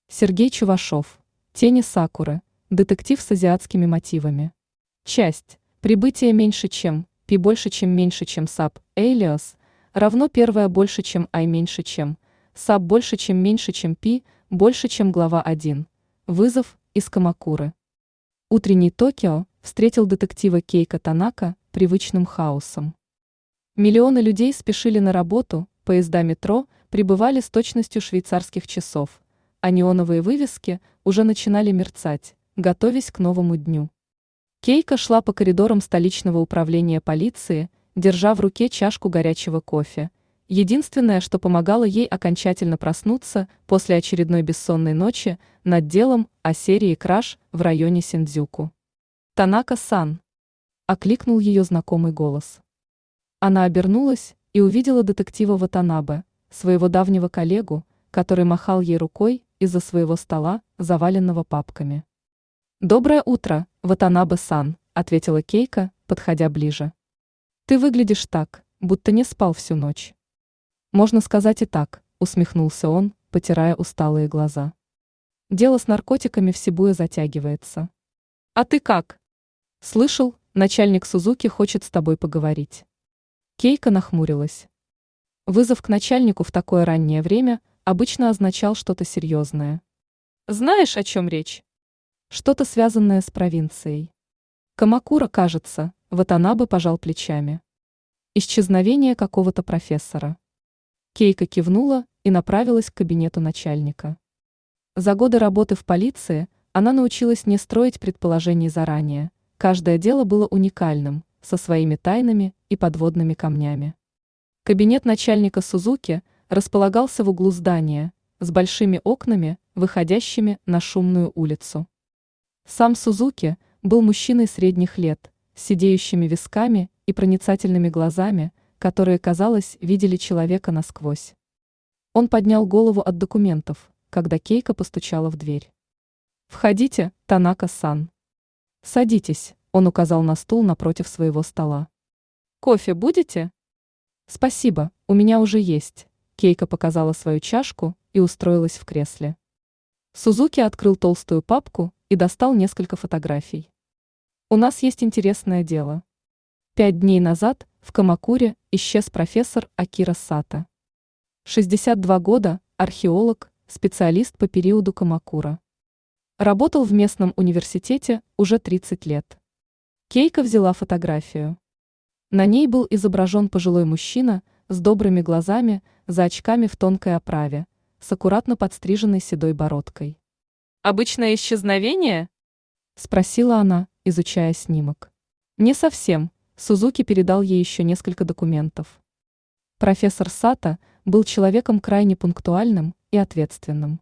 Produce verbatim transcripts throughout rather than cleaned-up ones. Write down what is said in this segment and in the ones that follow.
Сергей Чувашов. Тени Сакуры. Детектив с азиатскими мотивами. Часть. Прибытие меньше чем, пи больше чем меньше чем саб, элиас, равно первое больше чем ай меньше чем, саб больше чем меньше чем пи, больше чем глава один. Вызов из Камакуры. Утренний Токио встретил детектива Кейко Танака привычным хаосом. Миллионы людей спешили на работу, поезда метро прибывали с точностью швейцарских часов, а неоновые вывески уже начинали мерцать, готовясь к новому дню. Кейко шла по коридорам столичного управления полиции, держа в руке чашку горячего кофе, единственное, что помогало ей окончательно проснуться после очередной бессонной ночи над делом о серии краж в районе Синдзюку. «Танака-сан!» – окликнул ее знакомый голос. Она обернулась и увидела детектива Ватанабе, своего давнего коллегу, который махал ей рукой из-за своего стола, заваленного папками. «Доброе утро, Ватанабе-сан», — ответила Кейко, подходя ближе. «Ты выглядишь так, будто не спал всю ночь». «Можно сказать и так», — усмехнулся он, потирая усталые глаза. «Дело с наркотиками в Сибуе затягивается». «А ты как?» «Слышал, начальник Сузуки хочет с тобой поговорить». Кейко нахмурилась. Вызов к начальнику в такое раннее время обычно означал что-то серьезное. «Знаешь, о чем речь?» «Что-то связанное с провинцией». Камакура, кажется, Ватанабе пожал плечами. «Исчезновение какого-то профессора». Кейко кивнула и направилась к кабинету начальника. За годы работы в полиции она научилась не строить предположений заранее, каждое дело было уникальным, со своими тайнами и подводными камнями. Кабинет начальника Сузуки располагался в углу здания, с большими окнами, выходящими на шумную улицу. Сам Сузуки был мужчиной средних лет, с сидеющими висками и проницательными глазами, которые, казалось, видели человека насквозь. Он поднял голову от документов, когда Кейко постучала в дверь. «Входите, Танака-сан». «Садитесь», — он указал на стул напротив своего стола. «Кофе будете?» «Спасибо, у меня уже есть», — Кейко показала свою чашку и устроилась в кресле. Сузуки открыл толстую папку и достал несколько фотографий. «У нас есть интересное дело. Пять дней назад в Камакуре исчез профессор Акира Сато. шестьдесят два года, археолог, специалист по периоду Камакура. Работал в местном университете уже тридцать лет». Кейко взяла фотографию. На ней был изображен пожилой мужчина с добрыми глазами, за очками в тонкой оправе, с аккуратно подстриженной седой бородкой. «Обычное исчезновение?» – спросила она, изучая снимок. «Не совсем», – Сузуки передал ей еще несколько документов. Профессор Сато был человеком крайне пунктуальным и ответственным.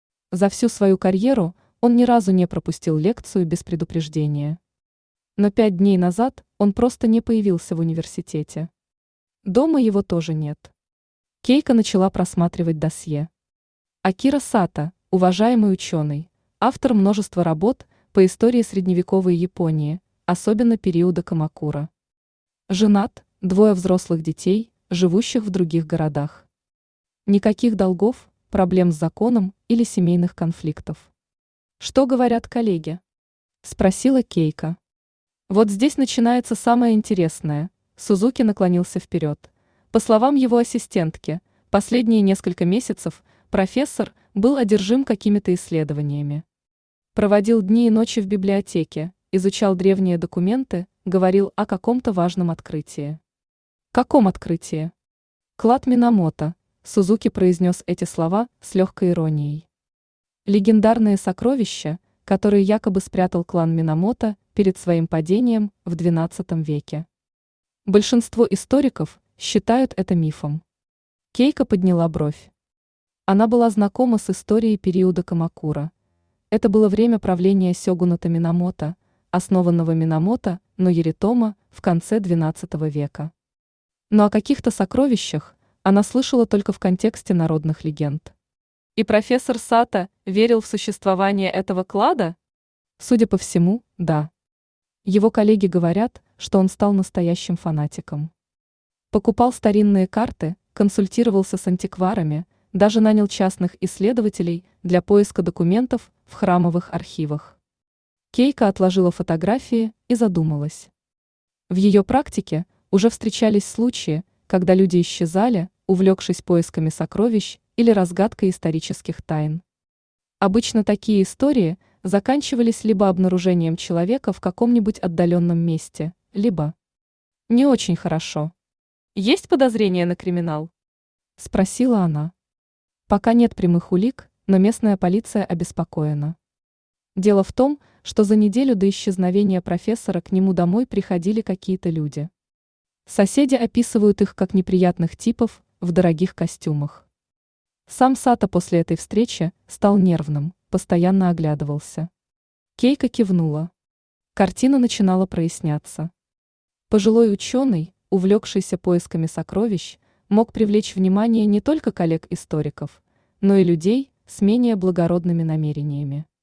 За всю свою карьеру он ни разу не пропустил лекцию без предупреждения. Но пять дней назад он просто не появился в университете. Дома его тоже нет. Кейко начала просматривать досье. Акира Сато, уважаемый ученый, автор множества работ по истории средневековой Японии, особенно периода Камакура. Женат, двое взрослых детей, живущих в других городах. Никаких долгов, проблем с законом или семейных конфликтов. «Что говорят коллеги?» – спросила Кейко. «Вот здесь начинается самое интересное», – Сузуки наклонился вперед. По словам его ассистентки, последние несколько месяцев профессор был одержим какими-то исследованиями. Проводил дни и ночи в библиотеке, изучал древние документы, говорил о каком-то важном открытии. «Каком открытии?» «Клад Минамото», – Сузуки произнес эти слова с легкой иронией. Легендарные сокровища, которые якобы спрятал клан Минамото перед своим падением в двенадцатом веке. Большинство историков считают это мифом. Кейко подняла бровь. Она была знакома с историей периода Камакура. Это было время правления сёгуната Минамото, основанного Минамото Нояритомо в конце двенадцатого века. Но о каких-то сокровищах она слышала только в контексте народных легенд. И профессор Сато верил в существование этого клада? Судя по всему, да. Его коллеги говорят, что он стал настоящим фанатиком. Покупал старинные карты, консультировался с антикварами, даже нанял частных исследователей для поиска документов в храмовых архивах. Кейко отложила фотографии и задумалась. В ее практике уже встречались случаи, когда люди исчезали, увлекшись поисками сокровищ или разгадкой исторических тайн. Обычно такие истории заканчивались либо обнаружением человека в каком-нибудь отдаленном месте, либо не очень хорошо. «Есть подозрения на криминал?» – спросила она. Пока нет прямых улик, но местная полиция обеспокоена. Дело в том, что за неделю до исчезновения профессора к нему домой приходили какие-то люди. Соседи описывают их как неприятных типов в дорогих костюмах. Сам Сато после этой встречи стал нервным, постоянно оглядывался. Кейко кивнула. Картина начинала проясняться. Пожилой ученый, увлекшийся поисками сокровищ, мог привлечь внимание не только коллег-историков, но и людей с менее благородными намерениями.